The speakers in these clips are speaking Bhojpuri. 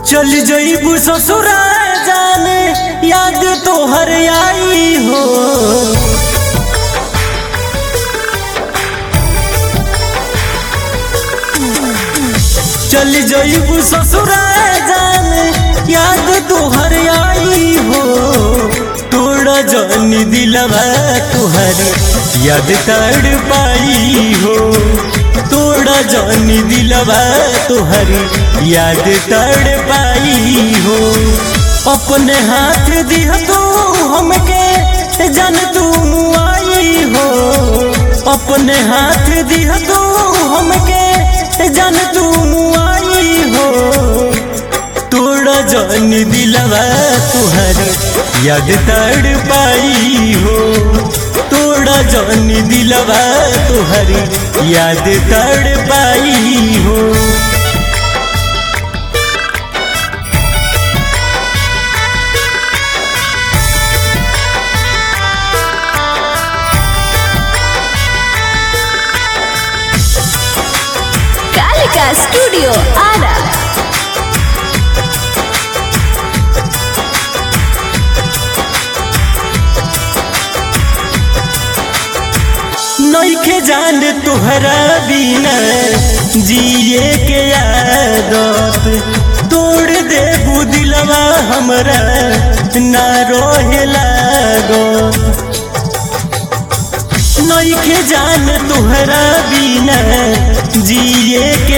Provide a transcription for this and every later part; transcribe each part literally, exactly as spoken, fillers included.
चल जईबू ससुरा जाने याद तोहर आई हो। चल जईबू ससुरा जाने याद तोहर आई हो। तोड़ा जानी दिलवा तोहर याद तड़ पाई हो। तोड़ा जानी दिलवा तोहर याद तड़ पाई हो। अपने हाथ दिह तू हमके जन तू मुआई हो। अपने हाथ दिह तू हमके जन तू मुआई हो। तोड़ा जानी दिलवा तोहर याद तड़ पाई हो। तोड़ा जानी दिलवा तोहर याद तड़ पाई हो। कालिका स्टूडियो आरा। नइखे जान तुहरा बिना जिए के आदत। तोड़ दे दिलवा हमरा ना रोहे लागो। नइखे जान तुहरा बिना जिए के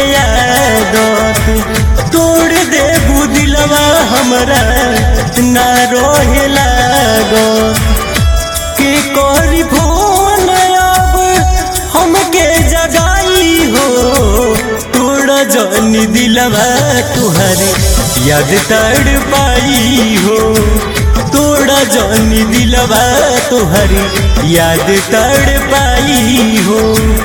आदत। तोड़ दे दिलवा हमरा ना रोहे लागो। के कोरी फोन हमके जगाई हो। तोड़ा जानी दिलवा तुहर याद तड़ पाई हो। तोड़ा जानी दिलवा तुहर याद तड़ पाई हो।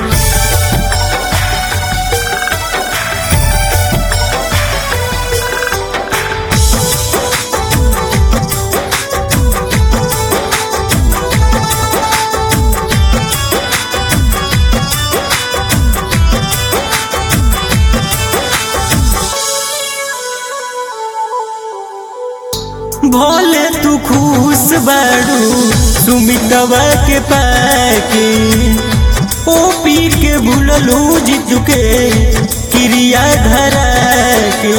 भोले तू खुश बाड़ू सुमितवा के पाके। ओ पी के भूललू जीतू के क्रिया धरा के।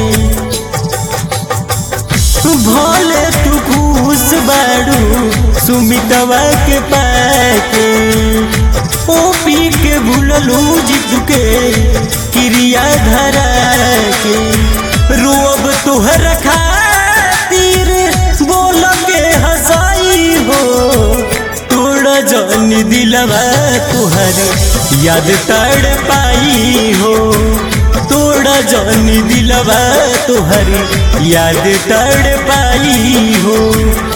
भोले तू खुश बाड़ू सुमितवा के पाके। ओ पी के भूललू जीतू के क्रिया धरा के। रोब तुहर खातिर बोल के हंसाई हो। तोड़ा जानी दिलवा तुहर याद तड़ पाई हो। तोड़ा जानी दिलवा तुहर याद तड़ पाई हो।